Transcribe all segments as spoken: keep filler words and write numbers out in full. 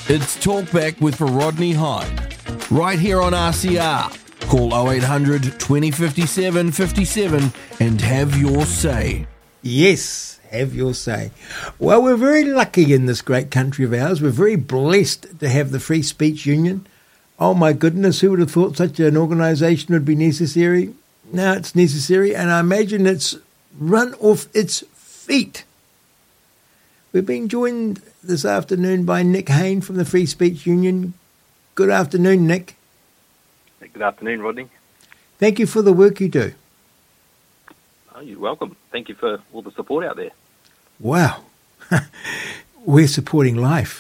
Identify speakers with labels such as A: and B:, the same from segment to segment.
A: It's Talkback with Rodney Hyde, right here on R C R. Call oh eight hundred twenty fifty-seven fifty-seven and have your say.
B: Yes, have your say. Well, we're very lucky in this great country of ours. We're very blessed to have the Free Speech Union. Oh my goodness, who would have thought such an organisation would be necessary? Now it's necessary, and I imagine it's run off its feet. We're being joined this afternoon by Nick Hayne from the Free Speech Union. Good afternoon, Nick.
C: Good afternoon, Rodney.
B: Thank you for the work you do.
C: Oh, you're welcome. Thank you for all the support out there.
B: Wow. We're supporting life.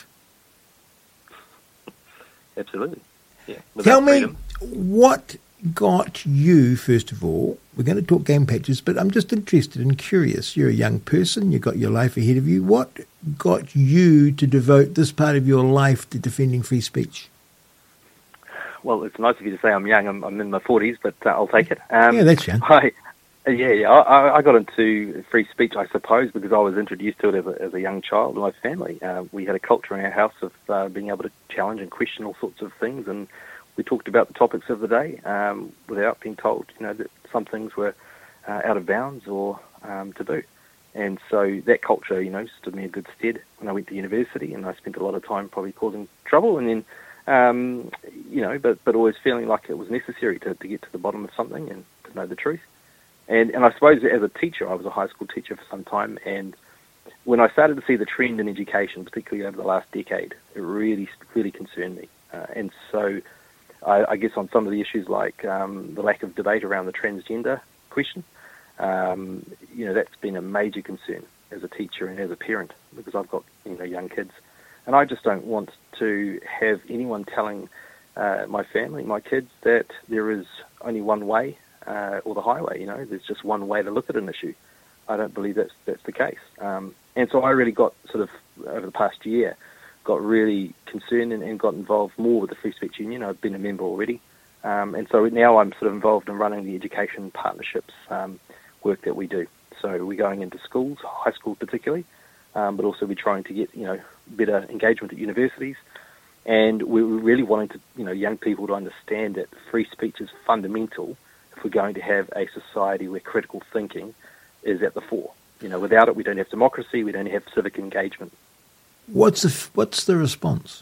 C: Absolutely. Yeah.
B: Tell me,
C: freedom.
B: what got you, first of all, we're going to talk game patches, but I'm just interested and curious. You're a young person, you've got your life ahead of you. What got you to devote this part of your life to defending free speech?
C: Well, it's nice of you to say I'm young. I'm, I'm in my forties, but uh, I'll take it. Um,
B: yeah, that's young.
C: I, yeah, yeah. I, I got into free speech, I suppose, because I was introduced to it as a, as a young child in my family. Uh, we had a culture in our house of uh, being able to challenge and question all sorts of things, and we talked about the topics of the day um, without being told, you know, that some things were uh, out of bounds or um, taboo. And so that culture, you know, stood me in good stead when I went to university, and I spent a lot of time probably causing trouble, and then, um, you know, but, but always feeling like it was necessary to, to get to the bottom of something and to know the truth. And and I suppose as a teacher, I was a high school teacher for some time, and when I started to see the trend in education, particularly over the last decade, it really, really concerned me. Uh, and so I, I guess on some of the issues like um, the lack of debate around the transgender question, um, you know, that's been a major concern as a teacher and as a parent, because I've got, you know, young kids. And I just don't want to have anyone telling uh, my family, my kids, that there is only one way uh, or the highway, you know, there's just one way to look at an issue. I don't believe that's, that's the case. Um, and so I really got sort of, over the past year, got really concerned and, and got involved more with the Free Speech Union. I've been a member already. Um, and so now I'm sort of involved in running the education partnerships um, work that we do. So we're going into schools, high school particularly, um, but also we're trying to get, you know, better engagement at universities. And we're really wanting to, you know, young people to understand that free speech is fundamental if we're going to have a society where critical thinking is at the fore. You know, without it, we don't have democracy, we don't have civic engagement.
B: What's the what's the response?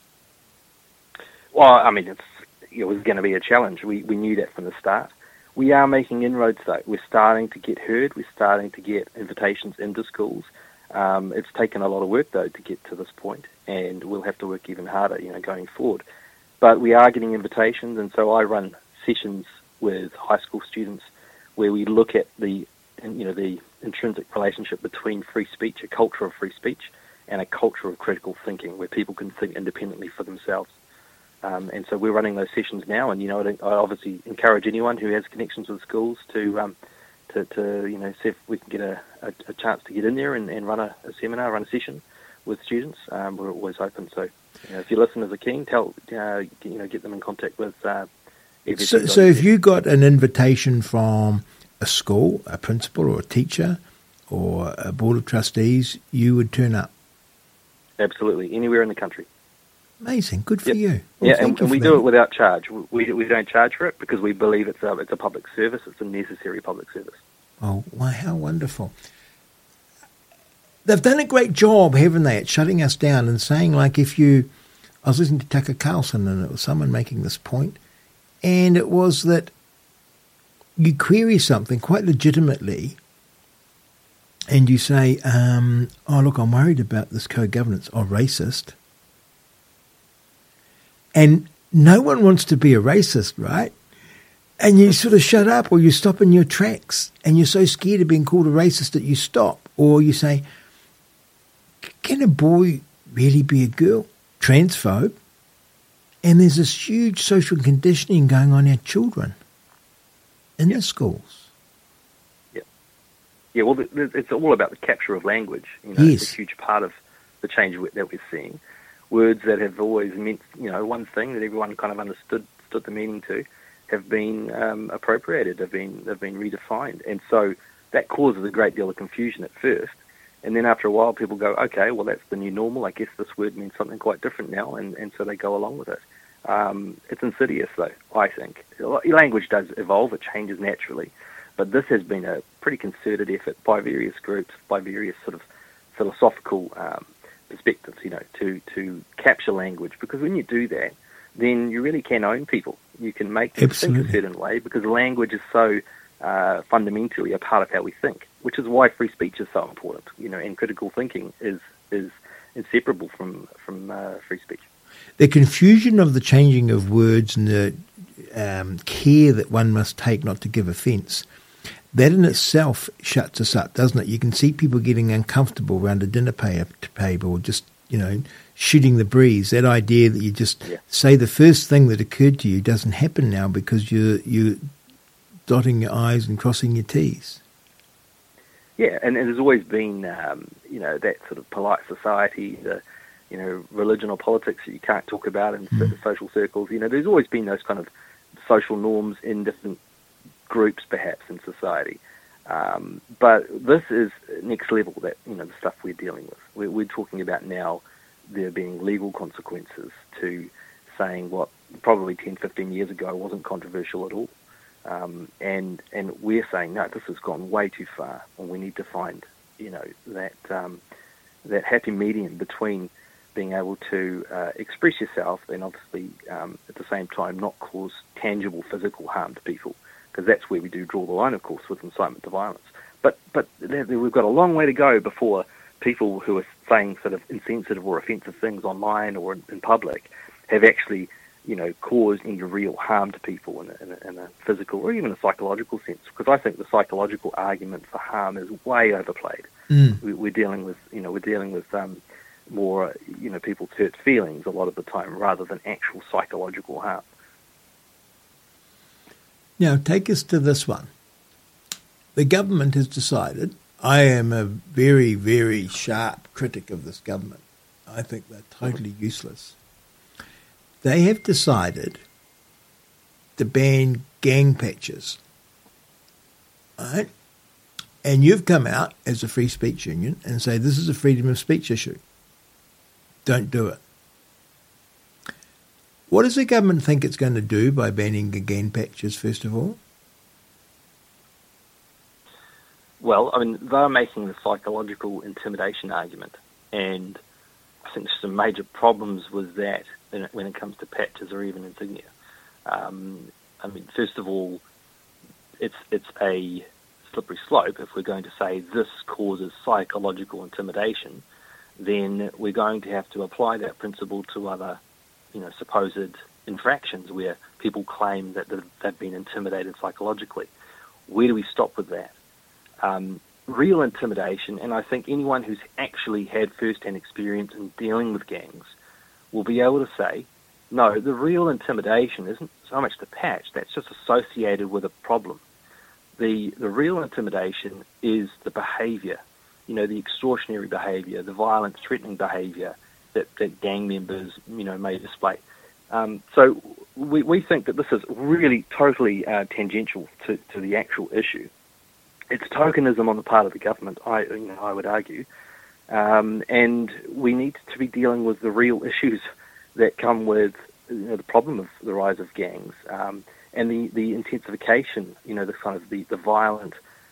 C: Well, I mean, it's it was going to be a challenge. We we knew that from the start. We are making inroads, though. We're starting to get heard. We're starting to get invitations into schools. Um, it's taken a lot of work, though, to get to this point, and we'll have to work even harder, you know, going forward. But we are getting invitations, and so I run sessions with high school students where we look at the, you know, the intrinsic relationship between free speech, a culture of free speech, and a culture of critical thinking where people can think independently for themselves. Um, and so we're running those sessions now, and, you know, I obviously encourage anyone who has connections with schools to, um, to, to you know, see if we can get a, a, a chance to get in there and, and run a, a seminar, run a session with students. Um, we're always open. So, you know, if your listeners are keen, tell, uh, you know, get them in contact with uh,
B: So, so if you got an invitation from a school, a principal or a teacher or a board of trustees, you would turn up?
C: Absolutely, anywhere in the country.
B: Amazing, good for
C: yep.
B: you. Well,
C: yeah, and,
B: you
C: and we
B: that.
C: do it without charge. We we don't charge for it because we believe it's a it's a public service. It's a necessary public service.
B: Oh, wow, how wonderful! They've done a great job, haven't they, at shutting us down and saying, like, if you, I was listening to Tucker Carlson, and it was someone making this point, and it was that you query something quite legitimately. And you say, um, oh, look, I'm worried about this co-governance. Oh, racist. And no one wants to be a racist, right? And you sort of shut up, or you stop in your tracks, and you're so scared of being called a racist that you stop. Or you say, can a boy really be a girl? Transphobe. And there's this huge social conditioning going on in our children in
C: yep.
B: the schools.
C: Yeah, well, it's all about the capture of language. You know,
B: yes.
C: It's a huge part of the change that we're seeing. Words that have always meant, you know, one thing that everyone kind of understood, understood the meaning to, have been um, appropriated, have been have been redefined, and so that causes a great deal of confusion at first. And then after a while, people go, okay, well, that's the new normal. I guess this word means something quite different now, and, and so they go along with it. Um, it's insidious, though, I think. Language does evolve, it changes naturally, but this has been a pretty concerted effort by various groups, by various sort of philosophical um, perspectives, you know, to, to capture language, because when you do that, then you really can own people. You can make them
B: Absolutely.
C: think a certain way, because language is so uh, fundamentally a part of how we think, which is why free speech is so important, you know, and critical thinking is is inseparable from, from uh, free speech.
B: The confusion of the changing of words and the um, care that one must take not to give offence, that in itself shuts us up, doesn't it? You can see people getting uncomfortable around a dinner table, or just, you know, shooting the breeze. That idea that you just
C: Yeah.
B: say the first thing that occurred to you doesn't happen now because you're, you're dotting your I's and crossing your T's.
C: Yeah, and, and there's always been, um, you know, that sort of polite society, the, you know, religion or politics that you can't talk about in mm. social circles. You know, there's always been those kind of social norms in different groups, perhaps, in society. Um, but this is next level, that, you know, the stuff we're dealing with. We're, we're talking about now there being legal consequences to saying what probably ten, fifteen years ago wasn't controversial at all. Um, and and we're saying, no, this has gone way too far, and we need to find, you know, that um, that happy medium between being able to uh, express yourself and obviously um, at the same time not cause tangible physical harm to people, because that's where we do draw the line, of course, with incitement to violence. But but we've got a long way to go before people who are saying sort of insensitive or offensive things online or in, in public have actually, you know, caused any real harm to people in a, in, a, in a physical or even a psychological sense. Because I think the psychological argument for harm is way overplayed.
B: Mm.
C: We, we're dealing with, you know, we're dealing with um, more, you know, people's hurt feelings a lot of the time rather than actual psychological harm.
B: Now, take us to this one. The government has decided. I am a very, very sharp critic of this government. I think they're totally useless. They have decided to ban gang patches. Right? And you've come out as a free speech union and say this is a freedom of speech issue. Don't do it. What does the government think it's going to do by banning gang patches, first of all?
C: Well, I mean, they're making the psychological intimidation argument, and I think there's some major problems with that when it comes to patches or even insignia. Um, I mean, first of all, it's it's a slippery slope. If we're going to say this causes psychological intimidation, then we're going to have to apply that principle to other, you know, supposed infractions where people claim that they've been intimidated psychologically. Where do we stop with that? Um, real intimidation, and I think anyone who's actually had first-hand experience in dealing with gangs will be able to say, no, the real intimidation isn't so much the patch, that's just associated with a problem. The the real intimidation is the behaviour, you know, the extortionary behaviour, the violent, threatening behaviour that, that gang members, you know, may display. Um, so we, we think that this is really totally uh, tangential to, to the actual issue. It's tokenism on the part of the government, I, you know, I would argue, um, and we need to be dealing with the real issues that come with, you know, the problem of the rise of gangs um, and the, the intensification, you know, the kind of the, the violent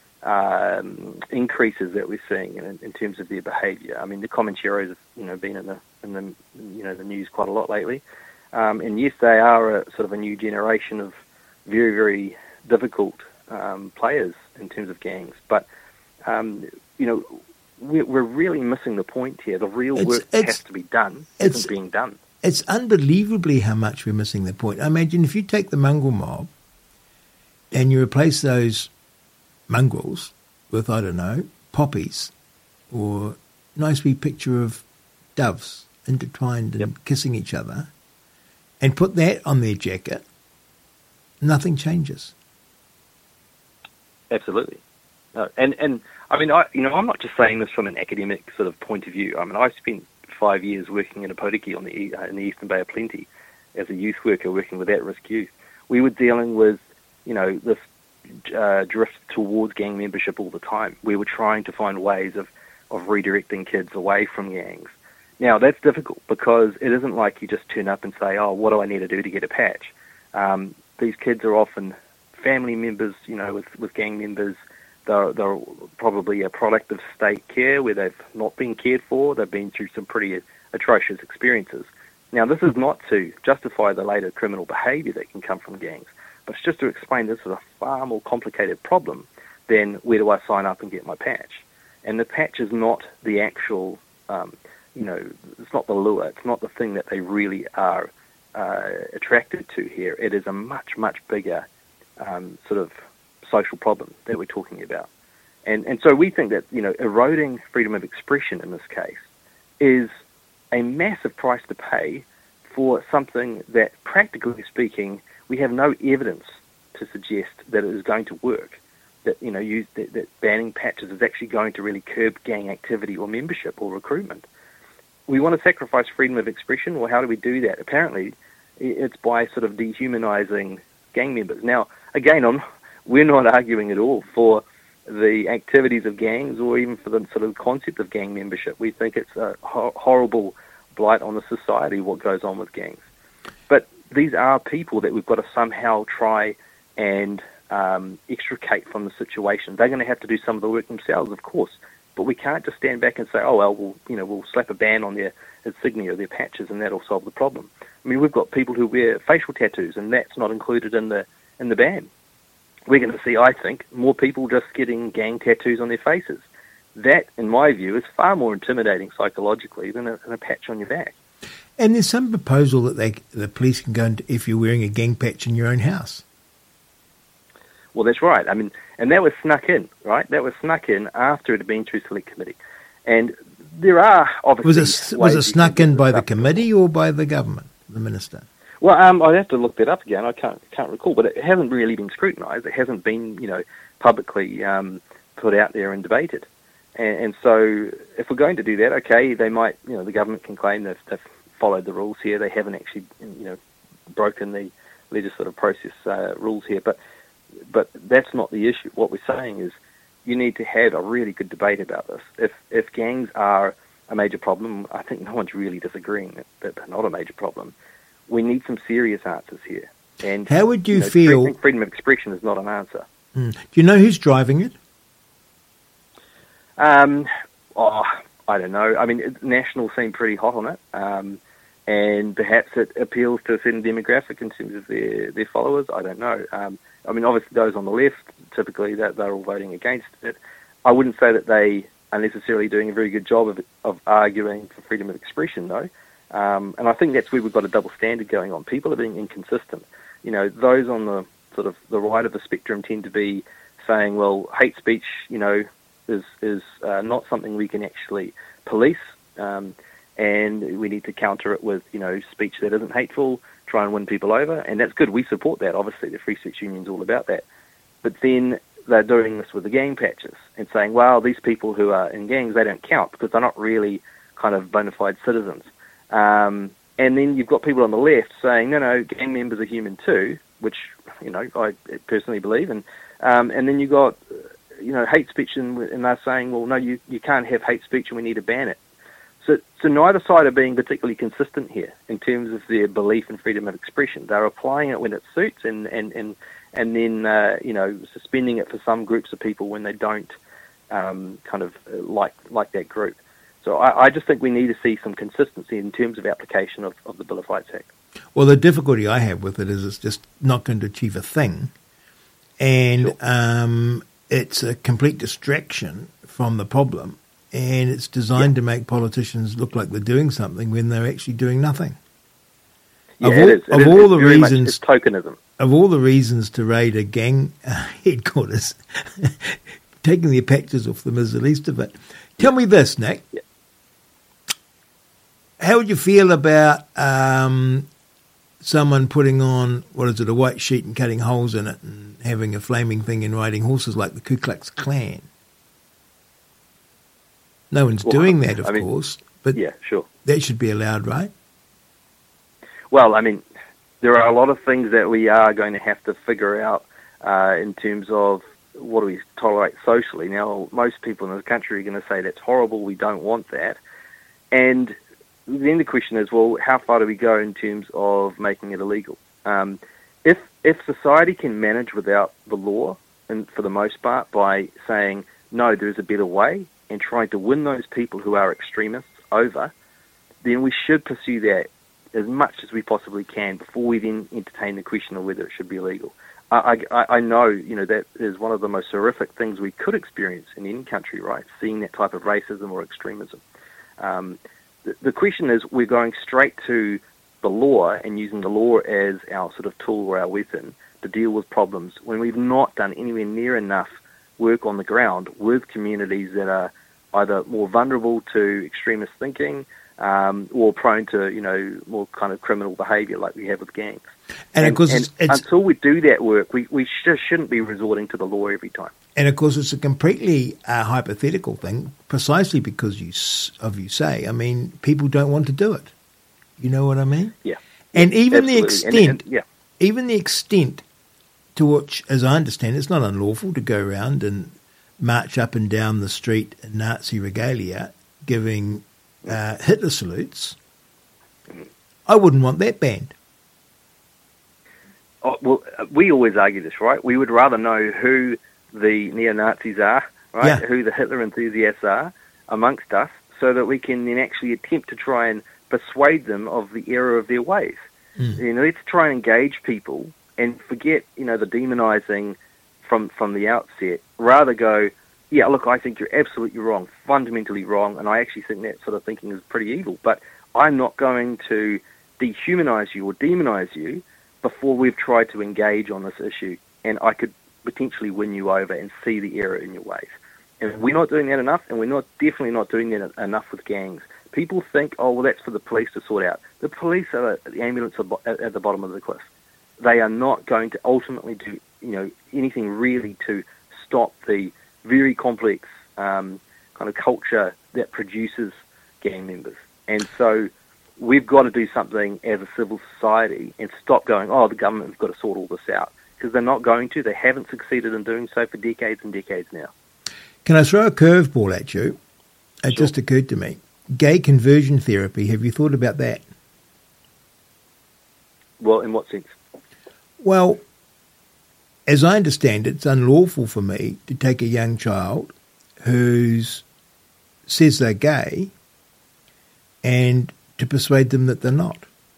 C: um, increases that we're seeing in, in terms of their behaviour. I mean, the Comancheros have, you know, been in the in the you know the news quite a lot lately, um, and yes, they are a, sort of a new generation of very very difficult um, players in terms of gangs, but um, you know, we're, we're really missing the point here. The real
B: it's,
C: work
B: it's,
C: has to be done.
B: It's
C: isn't being done.
B: It's unbelievably how much we're missing the point. I imagine if you take the mongrel mob and you replace those mongrels with, I don't know, poppies or a nice wee picture of doves intertwined and
C: yep.
B: kissing each other, and put that on their jacket, nothing changes.
C: Absolutely. No, and, and I mean, I, you know, I'm not just saying this from an academic sort of point of view. I mean, I spent five years working in a Potiki on the uh, in the Eastern Bay of Plenty as a youth worker working with at-risk youth. We were dealing with, you know, this uh, drift towards gang membership all the time. We were trying to find ways of of redirecting kids away from gangs. Now, that's difficult because it isn't like you just turn up and say, oh, what do I need to do to get a patch? Um, these kids are often family members, you know, with, with gang members. They're, they're probably a product of state care where they've not been cared for. They've been through some pretty atrocious experiences. Now, this is not to justify the later criminal behaviour that can come from gangs, but it's just to explain this is a far more complicated problem than where do I sign up and get my patch. And the patch is not the actual, um, you know, it's not the lure. It's not the thing that they really are uh, attracted to here. It is a much, much bigger um, sort of social problem that we're talking about. And and so we think that, you know, eroding freedom of expression in this case is a massive price to pay for something that, practically speaking, we have no evidence to suggest that it is going to work, that, you know, use, that, that banning patches is actually going to really curb gang activity or membership or recruitment. We want to sacrifice freedom of expression. Well, how do we do that? Apparently, it's by sort of dehumanizing gang members. Now, again, I'm, we're not arguing at all for the activities of gangs or even for the sort of concept of gang membership. We think it's a ho- horrible blight on the society, what goes on with gangs. But these are people that we've got to somehow try and um, extricate from the situation. They're going to have to do some of the work themselves, of course, but we can't just stand back and say, oh, well, we'll, you know, we'll slap a ban on their insignia or their patches and that'll solve the problem. I mean, we've got people who wear facial tattoos and that's not included in the in the ban. We're going to see, I think, more people just getting gang tattoos on their faces. That, in my view, is far more intimidating psychologically than a, than a patch on your back.
B: And there's some proposal that they, the police can go into if you're wearing a gang patch in your own house.
C: Well, that's right. I mean, and that was snuck in, right? That was snuck in after it had been through select committee. And there are obviously...
B: Was it, was it snuck in by the committee or by the government, the minister?
C: Well, um, I'd have to look that up again. I can't can't recall, but it hasn't really been scrutinised. It hasn't been, you know, publicly um, put out there and debated. And, and so, if we're going to do that, okay, they might, you know, the government can claim that they've followed the rules here. They haven't actually, you know, broken the legislative process uh, rules here. But but that's not the issue. What we're saying is, you need to have a really good debate about this. If if gangs are a major problem, I think no one's really disagreeing that, that they're not a major problem. We need some serious answers here. And
B: how would you,
C: you know,
B: feel...
C: freedom of expression is not an answer.
B: Hmm. Do you know who's driving it?
C: Um, oh, I don't know. I mean, National seem pretty hot on it. Um, and perhaps it appeals to a certain demographic in terms of their, their followers. I don't know. Um, I mean, obviously those on the left, typically that they're all voting against it. I wouldn't say that they are necessarily doing a very good job of, of arguing for freedom of expression, though. Um, and I think that's where we've got a double standard going on. People are being inconsistent. You know, those on the sort of the right of the spectrum tend to be saying, well, hate speech, you know, is is uh, not something we can actually police, um, and we need to counter it with, you know, speech that isn't hateful, try and win people over, and that's good. We support that. Obviously, the Free Speech Union's all about that. But then they're doing this with the gang patches and saying, well, these people who are in gangs, they don't count because they're not really kind of bona fide citizens. Um, and then you've got people on the left saying, no, no, gang members are human too, which, you know, I personally believe. And um, and then you've got, you know, hate speech, and, and they're saying, well, no, you, you can't have hate speech and we need to ban it. So, so neither side are being particularly consistent here in terms of their belief in freedom of expression. They're applying it when it suits and, and, and, and then, uh, you know, suspending it for some groups of people when they don't um, kind of like like that group. So I, I just think we need to see some consistency in terms of application of, of the Bill of Rights Act.
B: Well, the difficulty I have with it is it's just not going to achieve a thing. And
C: sure.
B: um, it's a complete distraction from the problem. And it's designed
C: yeah.
B: to make politicians look like they're doing something when they're actually doing nothing.
C: Yeah,
B: of all,
C: it is. It
B: of
C: is.
B: all
C: It's
B: the
C: very
B: reasons,
C: much, it's tokenism.
B: Of all the reasons to raid a gang uh, headquarters, taking their patches off them is the least of it. Tell me this, Nick.
C: Yeah.
B: How would you feel about um, someone putting on, what is it, a white sheet and cutting holes in it and having a flaming thing and riding horses like the Ku Klux Klan? No one's
C: well,
B: doing that, of
C: I mean,
B: course, but
C: yeah, sure.
B: that should be allowed, right?
C: Well, I mean, there are a lot of things that we are going to have to figure out uh, in terms of what do we tolerate socially? Now, most people in this country are going to say that's horrible, we don't want that. And then the question is, well, how far do we go in terms of making it illegal? Um, if if society can manage without the law, and for the most part, by saying, no, there's a better way, and trying to win those people who are extremists over, then we should pursue that as much as we possibly can before we then entertain the question of whether it should be illegal. I, I, I know, you know, that is one of the most horrific things we could experience in any country, right? Seeing that type of racism or extremism. Um, the, the question is, we're going straight to the law and using the law as our sort of tool or our weapon to deal with problems when we've not done anywhere near enough work on the ground with communities that are either more vulnerable to extremist thinking, Um, or prone to, you know, more kind of criminal behaviour like we have with gangs.
B: And, and of course,
C: and
B: it's, it's,
C: until we do that work, we, we just shouldn't be resorting to the law every time.
B: And of course, it's a completely uh, hypothetical thing, precisely because you of you say. I mean, people don't want to do it. You know what I mean?
C: Yeah.
B: And even
C: Absolutely.
B: the extent,
C: and, and, yeah.
B: even the extent to which, as I understand, it's not unlawful to go around and march up and down the street in Nazi regalia, giving Uh, Hitler salutes. I wouldn't want that banned.
C: Oh, well, we always argue this, right? We would rather know who the neo-Nazis are, right?
B: Yeah.
C: Who the Hitler enthusiasts are amongst us, so that we can then actually attempt to try and persuade them of the error of their ways. Mm. You know, let's try and engage people and forget, you know, the demonising from from the outset. Rather go, yeah, look, I think you're absolutely wrong, fundamentally wrong, and I actually think that sort of thinking is pretty evil, but I'm not going to dehumanize you or demonize you before we've tried to engage on this issue, and I could potentially win you over and see the error in your ways. And we're not doing that enough, and we're not definitely not doing that enough with gangs. People think, oh, well, that's for the police to sort out. The police are the ambulance at the bottom of the cliff. They are not going to ultimately do, you know, anything really to stop the very complex um, kind of culture that produces gang members. And so we've got to do something as a civil society and stop going, oh, the government's got to sort all this out. Because they're not going to. They haven't succeeded in doing so for decades and decades now. Can
B: I throw a curveball at you? It
C: sure.
B: just occurred to me. Gay conversion therapy, have you thought about that?
C: Well, in what sense?
B: Well, as I understand it, it's unlawful for me to take a young child who says they're gay and to persuade them that they're not.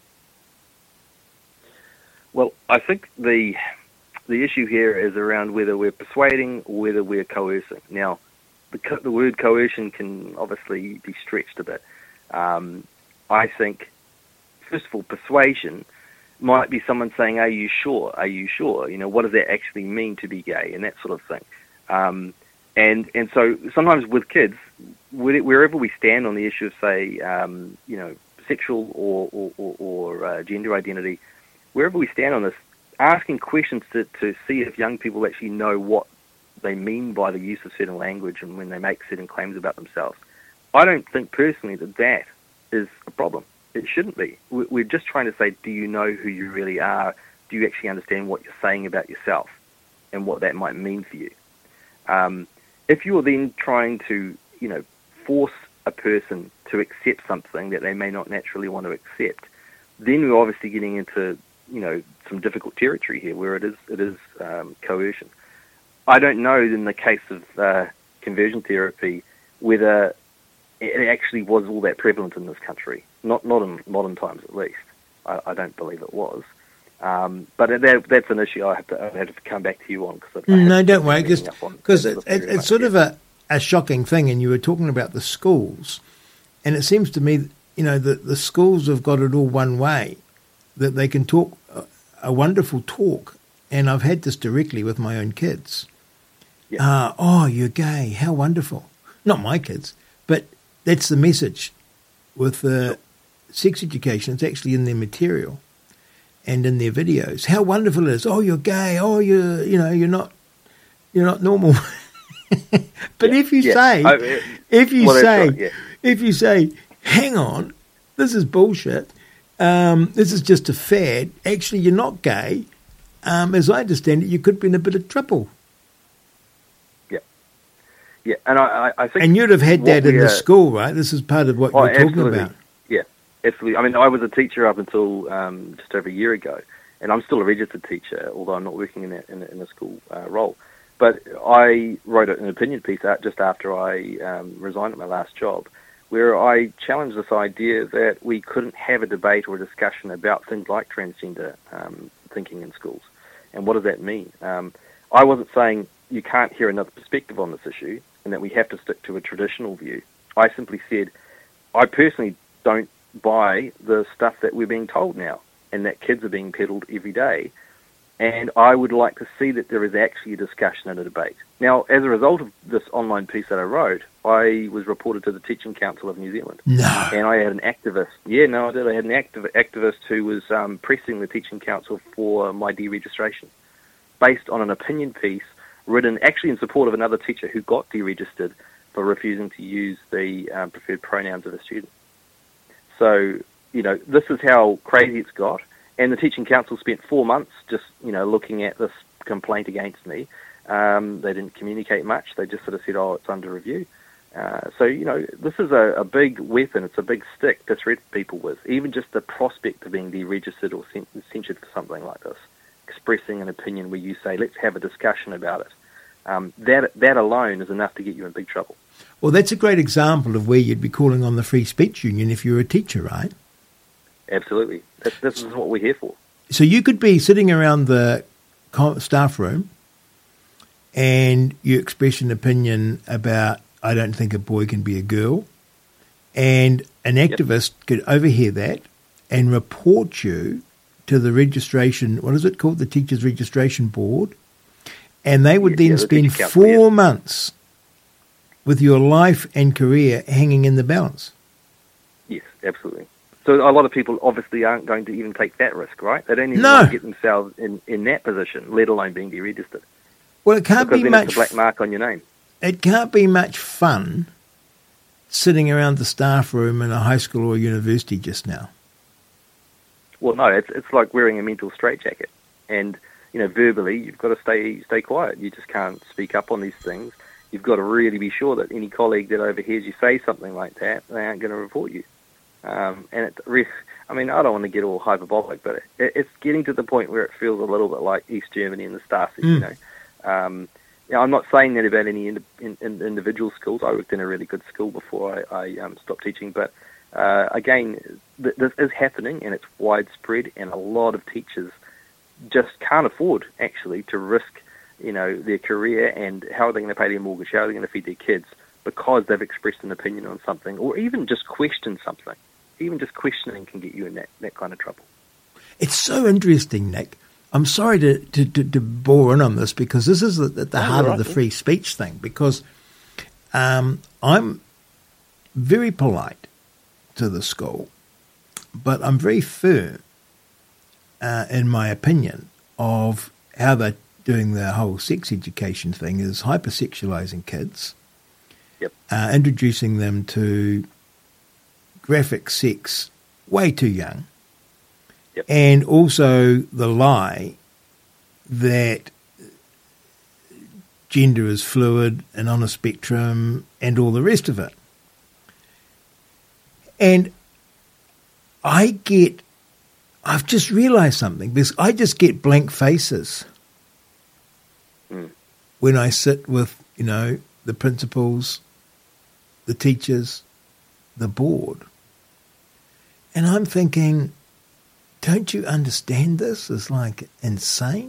C: Well, I think the the issue here is around whether we're persuading or whether we're coercing. Now, the, co- the word coercion can obviously be stretched a bit. Um, I think, first of all, persuasion might be someone saying, are you sure? Are you sure? You know, what does that actually mean to be gay? And that sort of thing. Um, and and so sometimes with kids, wherever we stand on the issue of, say, um, you know, sexual or, or, or, or uh, gender identity, wherever we stand on this, asking questions to, to see if young people actually know what they mean by the use of certain language and when they make certain claims about themselves. I don't think personally that that is a problem. It shouldn't be. We're just trying to say, do you know who you really are? Do you actually understand what you're saying about yourself and what that might mean for you? Um, if you're then trying to, you know, force a person to accept something that they may not naturally want to accept, then we're obviously getting into, you know, some difficult territory here where it is it is um, coercion. I don't know in the case of uh, conversion therapy whether it actually was all that prevalent in this country. Not not in modern times, at least. I, I don't believe it was. Um, but that, that's an issue I have to, I have to come back to you on. Cause
B: no, don't worry, because it, it, it's sort of a, a shocking thing, and you were talking about the schools, and it seems to me, you know, that the schools have got it all one way, that they can talk a, a wonderful talk, and I've had this directly with my own kids.
C: Yeah.
B: Uh, oh, you're gay, how wonderful. Not my kids, but that's the message. With uh, sex education, it's actually in their material and in their videos. How wonderful it is. Oh, you're gay. Oh, you're, you know, you're not, you're not normal. But yeah, if you yeah. say, oh, yeah. if you well, say, right, yeah. if you say, hang on, this is bullshit. Um, this is just a fad. Actually, you're not gay. Um, as I understand it, you could be in a bit of trouble.
C: Yeah, and I, I think...
B: And you'd have had that in the
C: are,
B: school, right? This is part of what
C: oh,
B: you're talking
C: absolutely.
B: about.
C: Yeah, absolutely. I mean, I was a teacher up until um, just over a year ago, and I'm still a registered teacher, although I'm not working in a, in a, in a school uh, role. But I wrote an opinion piece out just after I um, resigned at my last job, where I challenged this idea that we couldn't have a debate or a discussion about things like transgender um, thinking in schools. And what does that mean? Um, I wasn't saying you can't hear another perspective on this issue and that we have to stick to a traditional view. I simply said, I personally don't buy the stuff that we're being told now and that kids are being peddled every day. And I would like to see that there is actually a discussion and a debate. Now, as a result of this online piece that I wrote, I was reported to the Teaching Council of New Zealand.
B: No.
C: And I had an activist. Yeah, no, I did. I had an activ- activist who was um, pressing the Teaching Council for my deregistration based on an opinion piece written actually in support of another teacher who got deregistered for refusing to use the um, preferred pronouns of a student. So, you know, this is how crazy it's got. And the Teaching Council spent four months just, you know, looking at this complaint against me. Um, they didn't communicate much. They just sort of said, oh, it's under review. Uh, so, you know, this is a, a big weapon. It's a big stick to threaten people with. Even just the prospect of being deregistered or censured for something like this, expressing an opinion where you say, let's have a discussion about it. Um, that that alone is enough to get you in big trouble.
B: Well, that's a great example of where you'd be calling on the Free Speech Union if you were a teacher, right?
C: Absolutely. This, this is what we're here for.
B: So you could be sitting around the staff room and you express an opinion about, I don't think a boy can be a girl, and an activist yep. could overhear that and report you to the registration, what is it called, the Teachers Registration Board, and they would yeah, then yeah, spend the four yeah. months with your life and career hanging in the balance.
C: Yes, absolutely. So a lot of people obviously aren't going to even take that risk, right? They don't even
B: no.
C: want to get themselves in, in that position, let alone being deregistered.
B: Well, it can't
C: because
B: be
C: then
B: much.
C: It's a black mark on your name.
B: It can't be much fun sitting around the staff room in a high school or university just now.
C: Well, no, it's it's like wearing a mental straitjacket, and you know, verbally you've got to stay stay quiet. You just can't speak up on these things. You've got to really be sure that any colleague that overhears you say something like that, they aren't going to report you. Um, and it, I mean, I don't want to get all hyperbolic, but it, it's getting to the point where it feels a little bit like East Germany and the Stasi, mm. you know. Um, you know, I'm not saying that about any in, in, in individual schools. I worked in a really good school before I, I um, stopped teaching, but uh, again, th- this is happening and it's widespread, and a lot of teachers just can't afford, actually, to risk, you know, their career and how are they going to pay their mortgage, how are they going to feed their kids, because they've expressed an opinion on something, or even just questioned something. Even just questioning can get you in that, that kind of trouble.
B: It's so interesting, Nick. I'm sorry to, to, to, to bore in on this, because this is at the, the heart right, of the yeah. free speech thing, because um, I'm very polite to the school, but I'm very firm uh, in my opinion of how they're doing the whole sex education thing is hypersexualizing kids,
C: yep.
B: uh, introducing them to graphic sex way too young,
C: yep.
B: and also the lie that gender is fluid and on a spectrum and all the rest of it. And I get, I've just realised something, because I just get blank faces
C: mm.
B: when I sit with, you know, the principals, the teachers, the board. And I'm thinking, don't you understand this? It's like insane.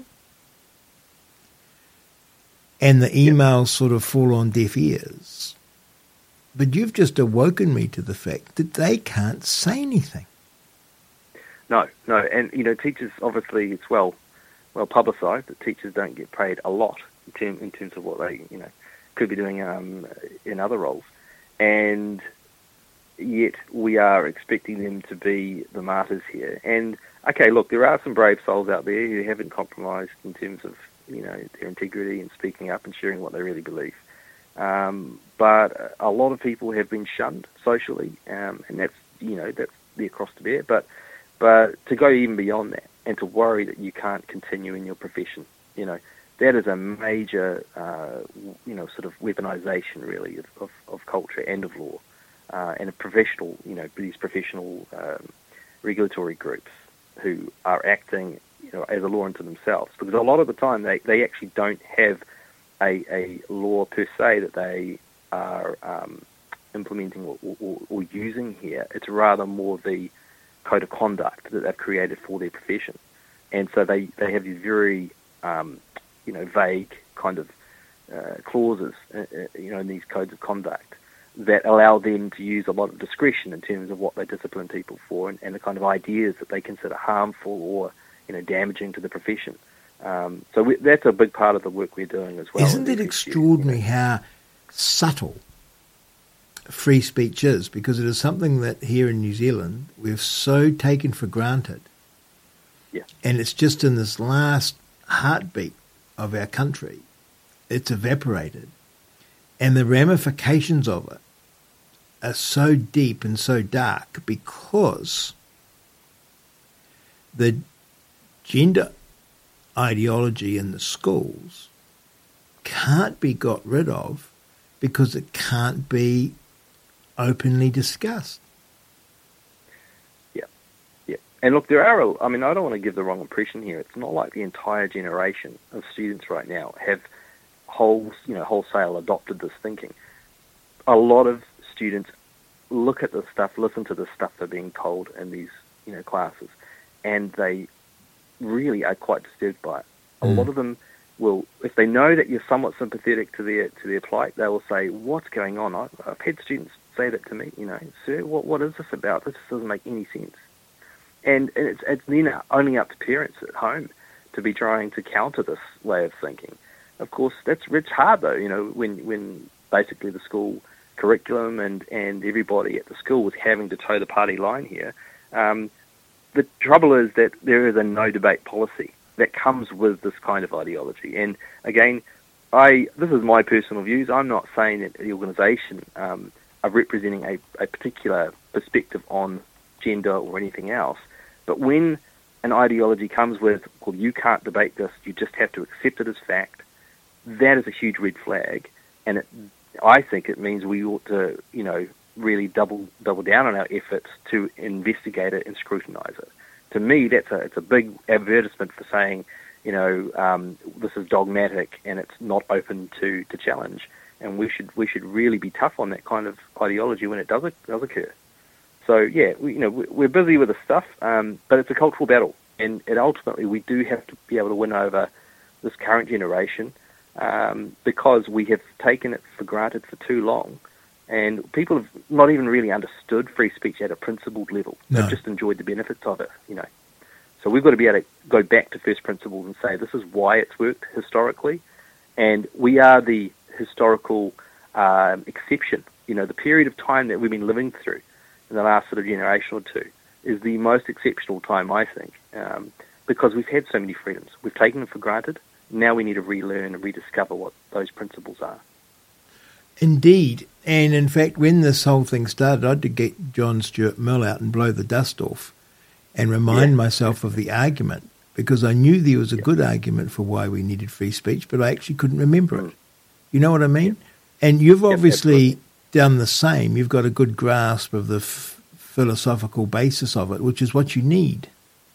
B: And the emails yep. sort of fall on deaf ears. But you've just awoken me to the fact that they can't say anything.
C: No, no. And, you know, teachers, obviously, it's well well publicised that teachers don't get paid a lot in, term, in terms of what they, you know, could be doing um, in other roles. And yet we are expecting them to be the martyrs here. And, okay, look, there are some brave souls out there who haven't compromised in terms of, you know, their integrity and speaking up and sharing what they really believe. Um, but a lot of people have been shunned socially, um, and that's, you know, that's the across the bear. But, but to go even beyond that and to worry that you can't continue in your profession, you know, that is a major, uh, you know, sort of weaponization, really, of, of, of culture and of law, uh, and a professional, you know, these professional um, regulatory groups who are acting, you know, as a law unto themselves. Because a lot of the time they, they actually don't have a, a law per se that they are um, implementing or, or, or using here. It's rather more the code of conduct that they've created for their profession. And so they, they have these very, um, you know, vague kind of uh, clauses, uh, you know, in these codes of conduct that allow them to use a lot of discretion in terms of what they discipline people for, and, and the kind of ideas that they consider harmful or, you know, damaging to the profession. Um, so we, that's a big part of the work we're doing as well.
B: Isn't it extraordinary how subtle free speech is? Because it is something that here in New Zealand we've so taken for granted.
C: Yeah.
B: And it's just in this last heartbeat of our country, it's evaporated. And the ramifications of it are so deep and so dark because the gender ideology in the schools can't be got rid of because it can't be openly discussed.
C: Yeah, yeah. And look, there are, a, I mean, I don't want to give the wrong impression here. It's not like the entire generation of students right now have whole, you know, wholesale adopted this thinking. A lot of students look at this stuff, listen to the stuff they're being told in these, you know, classes, and they really are quite disturbed by it. A
B: Mm.
C: lot of them will, if they know that you're somewhat sympathetic to their to their plight, they will say, "What's going on?" I, I've had students say that to me. You know, "Sir, what what is this about? This doesn't make any sense." And, and it's it's then only up to parents at home to be trying to counter this way of thinking. Of course, that's it's hard though. You know, when when basically the school curriculum and and everybody at the school was having to toe the party line here. Um, the trouble is that there is a no debate policy that comes with this kind of ideology. And again, I this is my personal views. I'm not saying that the organisation um, are representing a, a particular perspective on gender or anything else. But when an ideology comes with, well, you can't debate this, you just have to accept it as fact, that is a huge red flag. And it, I think it means we ought to, you know, really double double down on our efforts to investigate it and scrutinise it. To me, that's a it's a big advertisement for saying, you know, um, this is dogmatic and it's not open to, to challenge. And we should we should really be tough on that kind of ideology when it does does occur. So yeah, we, you know, we're busy with the stuff, um, but it's a cultural battle, and, and ultimately we do have to be able to win over this current generation um, because we have taken it for granted for too long. And people have not even really understood free speech at a principled level.
B: No.
C: They've just enjoyed the benefits of it, you know. So we've got to be able to go back to first principles and say this is why it's worked historically, and we are the historical um, exception. You know, the period of time that we've been living through in the last sort of generation or two is the most exceptional time, I think, um, because we've had so many freedoms. We've taken them for granted. Now we need to relearn and rediscover what those principles are.
B: Indeed. And in fact, when this whole thing started, I had to get John Stuart Mill out and blow the dust off and remind
C: yeah.
B: myself of the argument, because I knew there was a
C: yeah.
B: good argument for why we needed free speech, but I actually couldn't remember it. You know what I mean? Yeah. And you've obviously
C: yeah,
B: done the same. You've got a good grasp of the f- philosophical basis of it, which is what you need.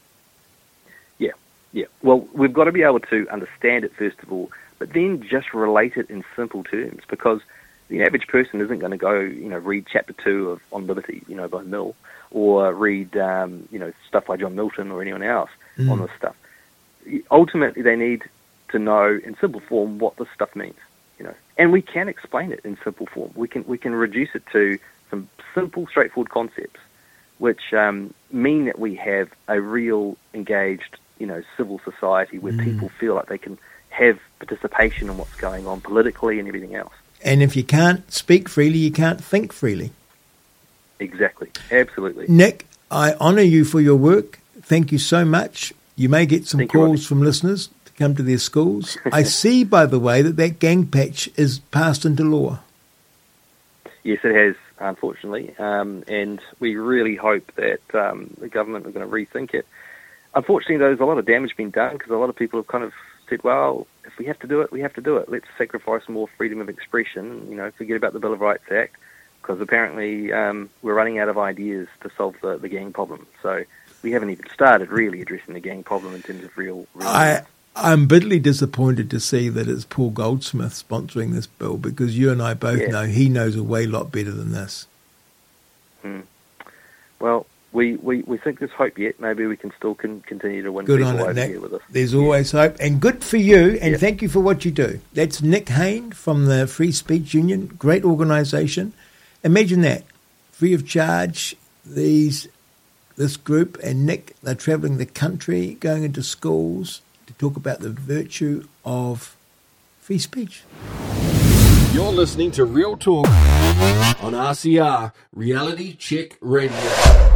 C: Yeah, yeah. Well, we've got to be able to understand it, first of all, but then just relate it in simple terms, because the average person isn't going to go, you know, read chapter two of On Liberty, you know, by Mill, or read, um, you know, stuff by John Milton or anyone else mm. on this stuff. Ultimately, they need to know in simple form what this stuff means, you know, and we can explain it in simple form. We can we can reduce it to some simple, straightforward concepts, which um, mean that we have a real engaged, you know, civil society where mm. people feel like they can have participation in what's going on politically and everything else.
B: And if you can't speak freely, you can't think freely.
C: Exactly. Absolutely.
B: Nick, I honour you for your work. Thank you so much. You may get some
C: Thank
B: calls
C: you,
B: from listeners to come to their schools. I see, by the way, that that gang patch is passed into law.
C: Yes, it has, unfortunately. Um, and we really hope that um, the government are going to rethink it. Unfortunately, there's a lot of damage being done because a lot of people have kind of said, well, if we have to do it, we have to do it. Let's sacrifice more freedom of expression. You know, forget about the Bill of Rights Act, because apparently um, we're running out of ideas to solve the, the gang problem. So we haven't even started really addressing the gang problem in terms of real. real
B: I, I'm bitterly disappointed to see that it's Paul Goldsmith sponsoring this bill, because you and I both
C: yeah.
B: know he knows a way lot better than this.
C: Hmm. Well, we, we, we think there's hope yet. Maybe we can still can continue to win
B: Good
C: people
B: on it,
C: over
B: Nick.
C: here with us.
B: There's always hope. And good for you, and
C: Yeah.
B: thank you for what you do. That's Nick Hain from the Free Speech Union. Great organisation. Imagine that. Free of charge, these this group and Nick, they're travelling the country, going into schools to talk about the virtue of free speech.
A: You're listening to Real Talk on R C R Reality Check Radio.